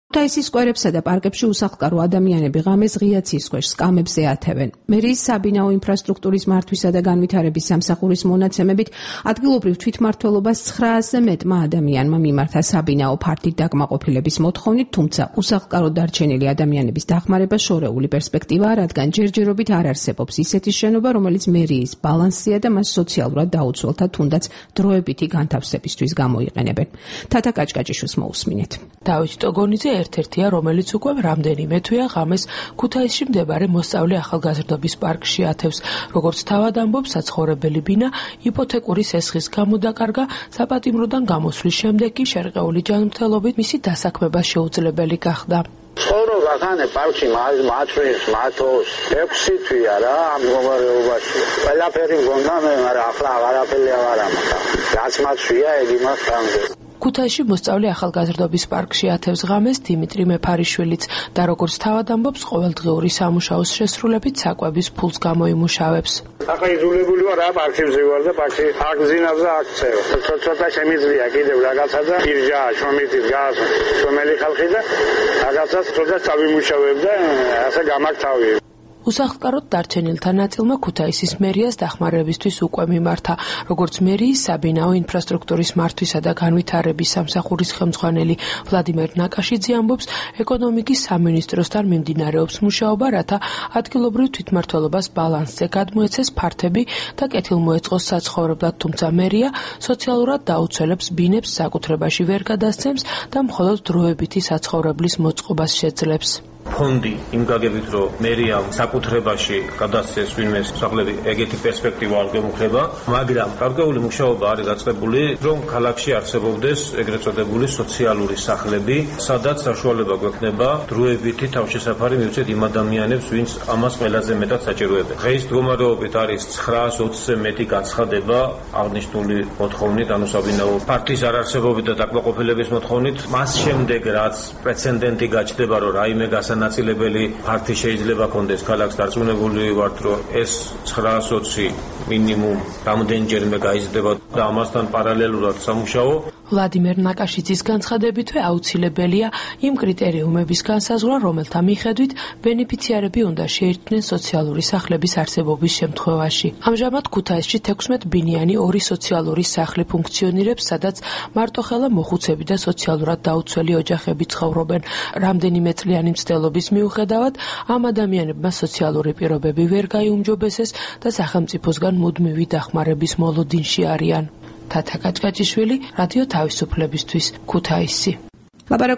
ქუთაისის სკვერებსა და პარკებში უსახლკარო ადამიანები ღამეს ღია ცის ქვეშ სკამებზე ათევენ. მერიის საბინაო ინფრასტრუქტურის მართვისა და განვითარების სამსახურის მონაცემებით ადგილობრივ თვითმმართველობას 900-ზე მეტმა ადამიანმა მიმართა საბინაო ფართით დაკმაყოფილების მოთხოვნით, თუმცა უსახლკარო დარჩენილი ადამიანების დახმარება შორეული პერსპექტივაა, რადგან ჯერჯერობით არ არსებობს ისეთი შენობა, რომელიც მერიის ბალანსია და მას სოციალურად დაუცველთა თუნდაც დროებითი განთავსებისთვის გამოიყენებენ. თათა კაჭკაჭიშვილს მოусმინეთ. დავით ტოგონიძე ერთ-ერთია, რომელიც უკვე რამდენიმე თვეა ღამეს ქუთაისში მდებარე მოსწავლე ახალგაზრდობის პარკში ათევს. როგორც თავად ამბობს, საცხოვრებელი ბინა იპოთეკური სესხის გამო დაკარგა, საპატიმროდან გამოსვლის შემდეგ კი შერყეული ჯანმრთელობით მისი დასაქმება შეუძლებელი გახდა. ცხოვრობა ხანე პარკში მათვლის, მათოს 6 თვეა რა ამ მდგომარეობაში. ყველაფერი მგონდა მე, მაგრამ ახლა აღარაფერი აღარ ამხა. რაც მათვია, ეგ იმას გამზე. ქუთაისში მოსწავლე ახალგაზრდობის პარკში ათევს ღამეს დიმიტრი მეფარიშვილიც და როგორც თავად ამბობს, ყოველდღიური სამუშაოს შესრულებით საკვების ფულს გამოიმუშავებს. ახლა იძულებული ვარ რა პარკში ვზივარ და პარკში აგზინავს და აქცევ. ცოტა შემიძლია კიდევ რაღაცა და ირჯა შრომითი დგას შრომელი ხალხი და რაღაცას ცოტა წავიმუშავებ და ასე გამაქთავი. უსახლკაროდ დარჩენილთა ნაწილმა ქუთაისის მერიას დახმარებისთვის უკვე მიმართა. როგორც მერიის საბინაო ინფრასტრუქტურის მართვისა და განვითარების სამსახურის ხელმძღვანელი ვლადიმერ ნაკაშიძე ამბობს, ეკონომიკის სამინისტროსთან მიმდინარეობს მუშაობა, რათა ადგილობრივ თვითმმართველობას ბალანსზე გადმოეცეს ფართები და კეთილმოეწყოს საცხოვრებლად, თუმცა მერია სოციალურად დაუცველებს ბინებს საკუთრებაში ვერ გადასცემს და მხოლოდ დროებითი საცხოვრებლის მოწყობას შეძლებს. ფონდი იმ გაგებით, რომ მერიამ საკუთრებაში გადასცეს ვინმე სახლები, ეგეთი პერსპექტივა არ გემუქრება, მაგრამ გარკვეული მუშაობა არის დაწყებული, რომ ქალაქში არსებობდეს ეგრეთ წოდებული სოციალური სახლები, სადაც საშუალება გვექნება დროებითი თავშესაფარი მივცეთ იმ ადამიანებს, ვინც ამას ყველაზე მეტად საჭიროებენ. დღეს მდგომარეობით არის 920-ზე მეტი განცხადება აღნიშნული მოთხოვნით, ანუ საბინაო ფართის არარსებობით და დაკმაყოფილების მოთხოვნით. მას შემდეგ, რაც პრეცედენტი გაჩნდება, რომ რაიმე ნაცილებელი ფართი შეიძლება კონდეს ქალაქს, დარწმუნებული ვართ, რომ ეს 920 მინიმუმ რამდენჯერმე გაიზრდება და ამასთან პარალელურად სამუშაო. ვლადიმერ ნაკაშიძის განცხადებითვე აუცილებელია იმ კრიტერიუმების განსაზღვრა, რომელთა მიხედვით ბენეფიციარები უნდა შეირთნენ სოციალური სახლების არსებობის შემთხვევაში. ამჟამად ქუთაისში 16 ბინიანი 2 სოციალური სახლი ფუნქციონირებს, სადაც მარტოხელა მოხუცები და სოციალურად დაუცველი ოჯახები ცხოვრობენ. რამდენიმე წლიანი მცდელობის მიუხედავად, ამ ადამიანებმა სოციალური პირობები ვერ გაიუმჯობესეს და სახელმწიფოსგან მუდმივი დახმარების მოლოდინში არიან. თათა კაჭკაჭიშვილი, რადიო თავისუფლებისთვის, ქუთაისი.